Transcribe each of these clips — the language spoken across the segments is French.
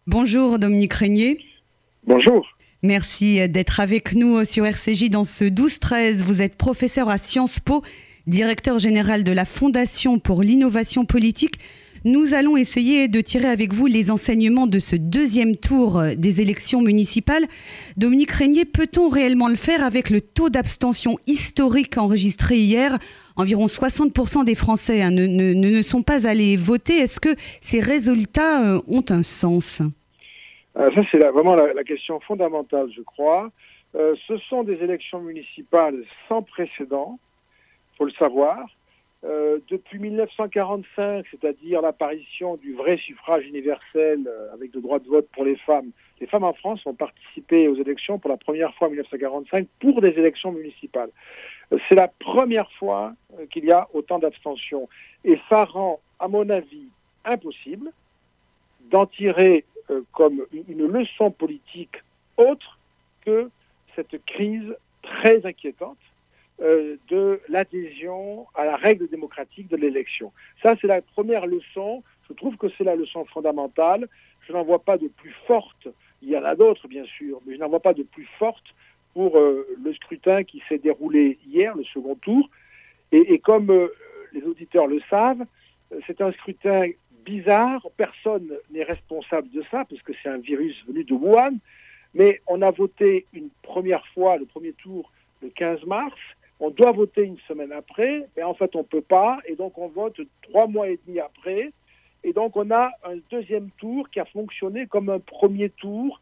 Bonjour Dominique Régnier. Bonjour. Merci d'être avec nous sur RCJ dans ce 12-13. Vous êtes professeur à Sciences Po, directeur général de la Fondation pour l'innovation politique. Nous allons essayer de tirer avec vous les enseignements de ce deuxième tour des élections municipales. Dominique Régnier, peut-on réellement le faire avec le taux d'abstention historique enregistré hier ? Environ 60% des Français ne sont pas allés voter. Est-ce que ces résultats ont un sens ? Ça, c'est vraiment la question fondamentale, je crois. Ce sont des élections municipales sans précédent, il faut le savoir. Depuis 1945, c'est-à-dire l'apparition du vrai suffrage universel avec le droit de vote pour les femmes en France ont participé aux élections pour la première fois en 1945 pour des élections municipales. C'est la première fois qu'il y a autant d'abstention. Et ça rend, à mon avis, impossible d'en tirer comme une leçon politique autre que cette crise très inquiétante de l'adhésion à la règle démocratique de l'élection. Ça, c'est la première leçon. Je trouve que c'est la leçon fondamentale. Je n'en vois pas de plus forte. Il y en a d'autres, bien sûr, mais je n'en vois pas de plus forte pour le scrutin qui s'est déroulé hier, le second tour. Et comme les auditeurs le savent, c'est un scrutin bizarre. Personne n'est responsable de ça, parce que c'est un virus venu de Wuhan. Mais on a voté une première fois, le premier tour, le 15 mars. On doit voter une semaine après, mais en fait on ne peut pas, et donc on vote 3 mois et demi après. Et donc on a un deuxième tour qui a fonctionné comme un premier tour,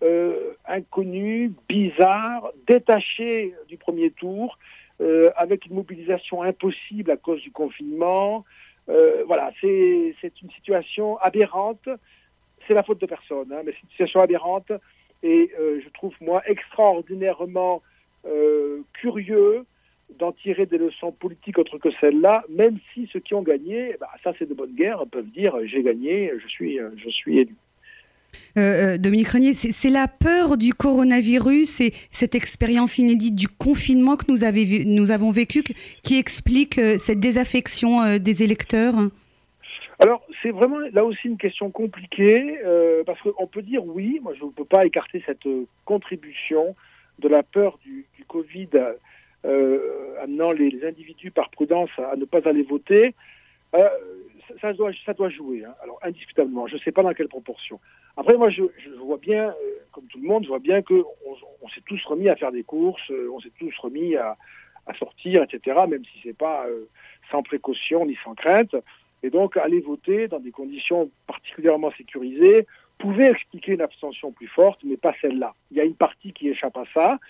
inconnu, bizarre, détaché du premier tour, avec une mobilisation impossible à cause du confinement. Voilà, c'est une situation aberrante. C'est la faute de personne, mais c'est une situation aberrante. Et je trouve, moi, extraordinairement curieux d'en tirer des leçons politiques autres que celles-là, même si ceux qui ont gagné, ça c'est de bonne guerre, peuvent dire j'ai gagné, je suis élu. Dominique Régnier, c'est la peur du coronavirus et cette expérience inédite du confinement que nous avons vécu qui explique cette désaffection des électeurs ? Alors, c'est vraiment là aussi une question compliquée, parce qu'on peut dire oui, moi je ne peux pas écarter cette contribution de la peur du Covid amenant les individus par prudence à ne pas aller voter. Ça doit jouer, alors indiscutablement. Je ne sais pas dans quelle proportion. Après, moi, je vois bien, comme tout le monde, je vois bien qu'on s'est tous remis à faire des courses, on s'est tous remis à sortir, etc., même si ce n'est pas sans précaution ni sans crainte. Et donc, aller voter dans des conditions particulièrement sécurisées pouvait expliquer une abstention plus forte, mais pas celle-là. Il y a une partie qui échappe à ça.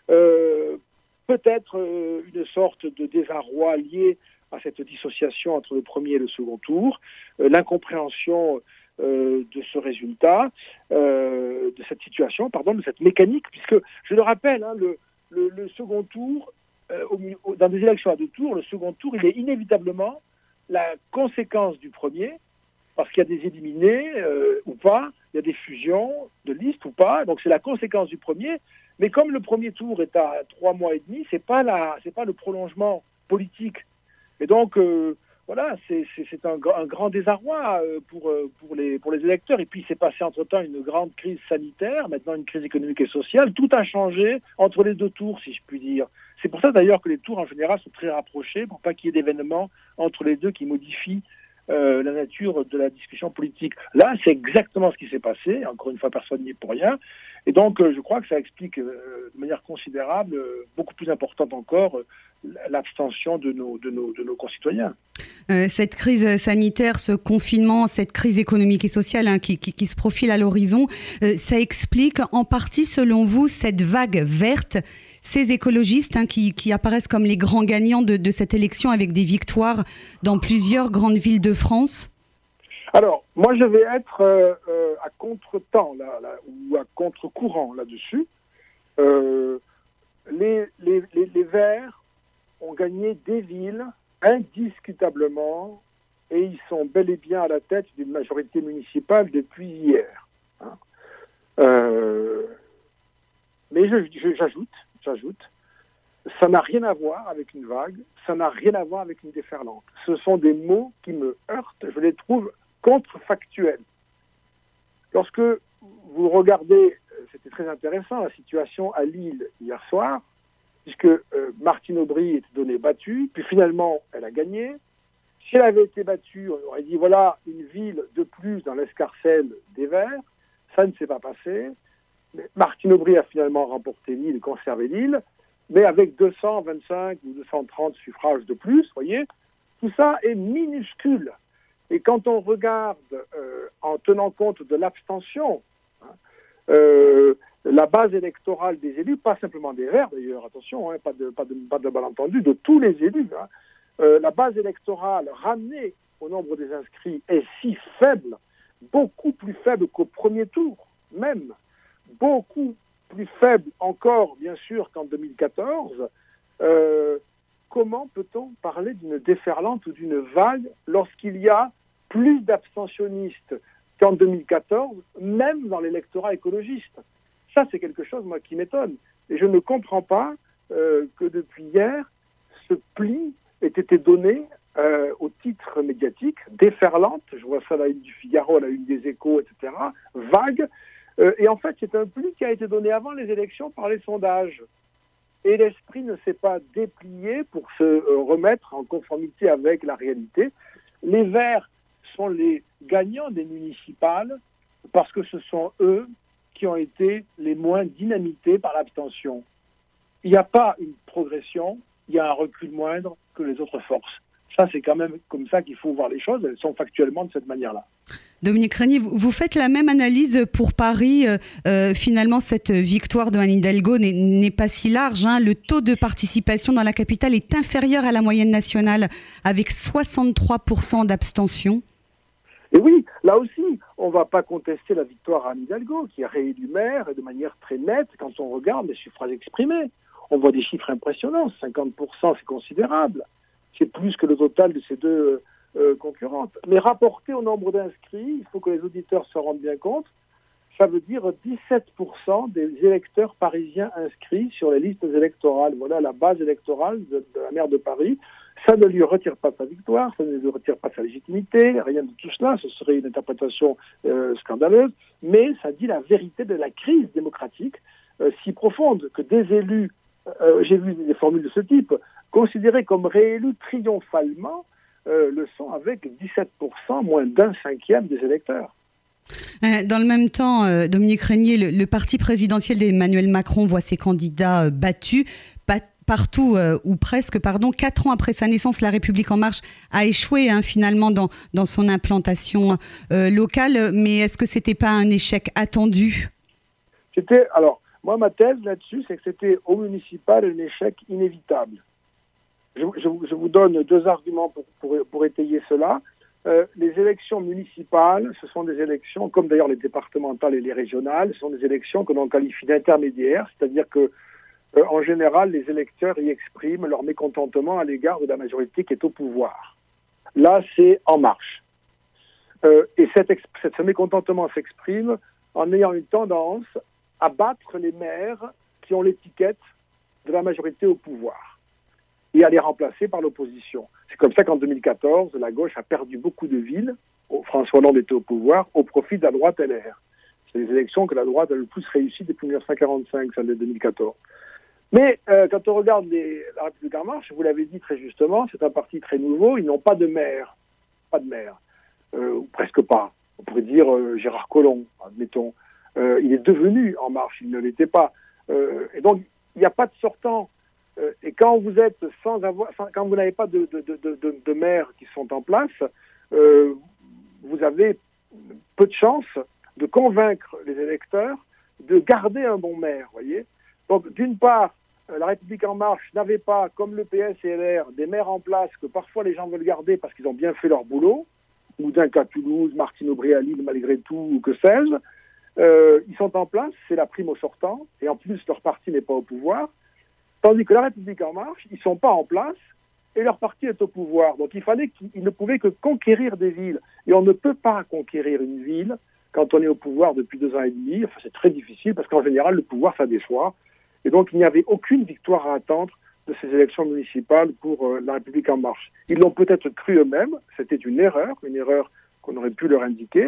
Peut-être une sorte de désarroi lié à cette dissociation entre le premier et le second tour, l'incompréhension de ce résultat, de cette situation, de cette mécanique, puisque, je le rappelle, le second tour, dans des élections à deux tours, le second tour, il est inévitablement la conséquence du premier, parce qu'il y a des éliminés ou pas, il y a des fusions de listes ou pas, donc c'est la conséquence du premier. Mais comme le premier tour est à 3 mois et demi, c'est pas le prolongement politique. Et donc voilà, c'est un grand désarroi pour les électeurs. Et puis il s'est passé entre-temps une grande crise sanitaire, maintenant une crise économique et sociale. Tout a changé entre les deux tours, si je puis dire. C'est pour ça d'ailleurs que les tours en général sont très rapprochés, pour pas qu'il y ait d'événements entre les deux qui modifient la nature de la discussion politique. Là, c'est exactement ce qui s'est passé. Encore une fois, personne n'y est pour rien. Et donc, je crois que ça explique de manière considérable, beaucoup plus importante encore, l'abstention de nos concitoyens. Cette crise sanitaire, ce confinement, cette crise économique et sociale qui se profile à l'horizon, ça explique en partie, selon vous, cette vague verte, ces écologistes qui apparaissent comme les grands gagnants de cette élection avec des victoires dans plusieurs grandes villes de France ? Alors, moi, je vais être à contre-temps ou à contre-courant là-dessus. Les Verts ont gagné des villes indiscutablement et ils sont bel et bien à la tête d'une majorité municipale depuis hier. Mais j'ajoute, ça n'a rien à voir avec une vague, ça n'a rien à voir avec une déferlante. Ce sont des mots qui me heurtent, je les trouve contrefactuels. Lorsque vous regardez, c'était très intéressant, la situation à Lille hier soir, puisque Martine Aubry était donnée battue, puis finalement, elle a gagné. Si elle avait été battue, on aurait dit, voilà, une ville de plus dans l'escarcelle des Verts. Ça ne s'est pas passé. Mais Martine Aubry a finalement remporté Lille, conservé Lille, mais avec 225 ou 230 suffrages de plus, vous voyez. Tout ça est minuscule. Et quand on regarde, en tenant compte de l'abstention, la base électorale des élus, pas simplement des Verts d'ailleurs, attention, pas de malentendu, de tous les élus, la base électorale ramenée au nombre des inscrits est si faible, beaucoup plus faible qu'au premier tour, même, beaucoup plus faible encore, bien sûr, qu'en 2014. Comment peut-on parler d'une déferlante ou d'une vague lorsqu'il y a plus d'abstentionnistes qu'en 2014, même dans l'électorat écologiste? Ça, c'est quelque chose, moi, qui m'étonne. Et je ne comprends pas que depuis hier, ce pli ait été donné au titre médiatique, déferlante, je vois ça à la une du Figaro, à la une des Échos, etc., vague. Et en fait, c'est un pli qui a été donné avant les élections par les sondages. Et l'esprit ne s'est pas déplié pour se remettre en conformité avec la réalité. Les Verts sont les gagnants des municipales parce que ce sont eux qui ont été les moins dynamités par l'abstention. Il n'y a pas une progression, il y a un recul moindre que les autres forces. Ça, c'est quand même comme ça qu'il faut voir les choses. Elles sont factuellement de cette manière-là. Dominique Régnier, vous faites la même analyse pour Paris. Finalement, cette victoire de Anne Hidalgo n'est pas si large. Le taux de participation dans la capitale est inférieur à la moyenne nationale, avec 63% d'abstention. Et oui, là aussi, on ne va pas contester la victoire à Anne Hidalgo, qui est réélue maire, et de manière très nette, quand on regarde les suffrages exprimés. On voit des chiffres impressionnants, 50%, c'est considérable. C'est plus que le total de ces deux concurrentes. Mais rapporté au nombre d'inscrits, il faut que les auditeurs se rendent bien compte, ça veut dire 17% des électeurs parisiens inscrits sur les listes électorales. Voilà la base électorale de la maire de Paris. Ça ne lui retire pas sa victoire, ça ne lui retire pas sa légitimité, rien de tout cela, ce serait une interprétation scandaleuse, mais ça dit la vérité de la crise démocratique si profonde que des élus, j'ai vu des formules de ce type, considérés comme réélus triomphalement, le sont avec 17%, moins d'un cinquième des électeurs. Dans le même temps, Dominique Régnier, le parti présidentiel d'Emmanuel Macron voit ses candidats battus partout, ou presque, 4 ans après sa naissance. La République En Marche a échoué finalement dans son implantation locale. Mais est-ce que c'était pas un échec attendu? Alors, moi, ma thèse là-dessus, c'est que c'était au municipal un échec inévitable. Je vous donne 2 arguments pour étayer cela. Les élections municipales, ce sont des élections, comme d'ailleurs les départementales et les régionales, ce sont des élections que l'on qualifie d'intermédiaires, c'est-à-dire que en général, les électeurs y expriment leur mécontentement à l'égard de la majorité qui est au pouvoir. Là, c'est En Marche. Et ce mécontentement s'exprime en ayant une tendance à battre les maires qui ont l'étiquette de la majorité au pouvoir et à les remplacer par l'opposition. C'est comme ça qu'en 2014, la gauche a perdu beaucoup de villes, François Hollande était au pouvoir, au profit de la droite LR. C'est les élections que la droite a le plus réussi depuis 1945, celle de 2014. Mais quand on regarde la République En Marche, vous l'avez dit très justement, c'est un parti très nouveau, ils n'ont pas de maire. Pas de maire. Ou presque pas. On pourrait dire Gérard Collomb, admettons. Il est devenu En Marche, il ne l'était pas. Et donc, il n'y a pas de sortant. Et quand vous êtes quand vous n'avez pas de maires qui sont en place, vous avez peu de chances de convaincre les électeurs de garder un bon maire, voyez. Donc, d'une part, la République En Marche n'avait pas, comme le PS et LR, des maires en place que parfois les gens veulent garder parce qu'ils ont bien fait leur boulot, Moudin à Toulouse, Martine Aubry à Lille malgré tout, ou que sais-je. Ils sont en place, c'est la prime au sortant, et en plus leur parti n'est pas au pouvoir. Tandis que la République En Marche, ils ne sont pas en place et leur parti est au pouvoir. Donc ils ne pouvaient que conquérir des villes. Et on ne peut pas conquérir une ville quand on est au pouvoir depuis 2 ans et demi. Enfin, c'est très difficile parce qu'en général, le pouvoir, ça déçoit. Et donc, il n'y avait aucune victoire à attendre de ces élections municipales pour la République En Marche. Ils l'ont peut-être cru eux-mêmes. C'était une erreur qu'on aurait pu leur indiquer.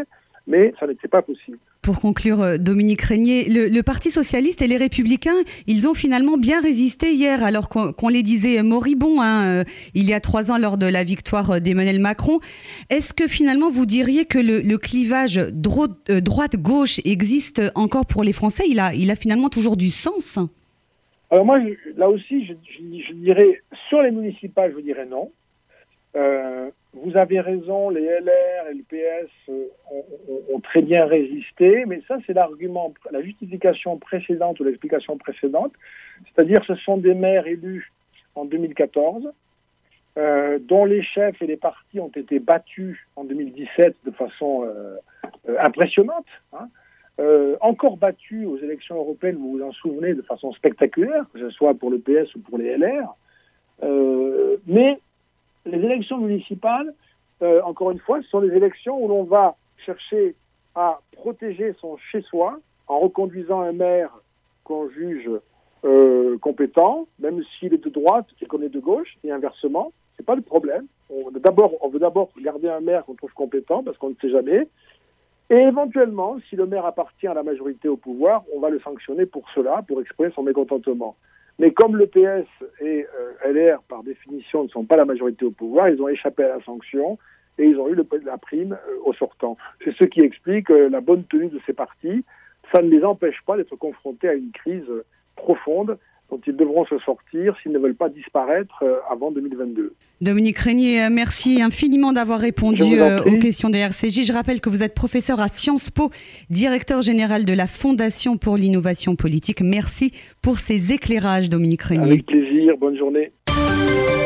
mais ça n'était pas possible. Pour conclure, Dominique Régnier, le Parti socialiste et les Républicains, ils ont finalement bien résisté hier, alors qu'on les disait moribonds il y a 3 ans lors de la victoire d'Emmanuel Macron. Est-ce que finalement vous diriez que le clivage droite-gauche existe encore pour les Français ? Il a finalement toujours du sens ? Alors moi, là aussi, je dirais, sur les municipales, je dirais non. Vous avez raison, les LR et le PS ont très bien résisté, mais ça c'est l'argument, la justification précédente ou l'explication précédente, c'est-à-dire ce sont des maires élus en 2014, dont les chefs et les partis ont été battus en 2017 de façon impressionnante, encore battus aux élections européennes, vous vous en souvenez, de façon spectaculaire, que ce soit pour le PS ou pour les LR, mais les élections municipales, encore une fois, ce sont des élections où l'on va chercher à protéger son chez-soi en reconduisant un maire qu'on juge compétent, même s'il est de droite et qu'on est de gauche, et inversement, c'est pas le problème. On veut d'abord garder un maire qu'on trouve compétent, parce qu'on ne sait jamais, et éventuellement, si le maire appartient à la majorité au pouvoir, on va le sanctionner pour cela, pour exprimer son mécontentement. Mais comme le PS et LR, par définition, ne sont pas la majorité au pouvoir, ils ont échappé à la sanction et ils ont eu la prime au sortant. C'est ce qui explique la bonne tenue de ces partis. Ça ne les empêche pas d'être confrontés à une crise profonde dont ils devront se sortir s'ils ne veulent pas disparaître avant 2022. Dominique Régnier, merci infiniment d'avoir répondu aux questions de RCJ. Je rappelle que vous êtes professeur à Sciences Po, directeur général de la Fondation pour l'innovation politique. Merci pour ces éclairages, Dominique Régnier. Avec plaisir, bonne journée.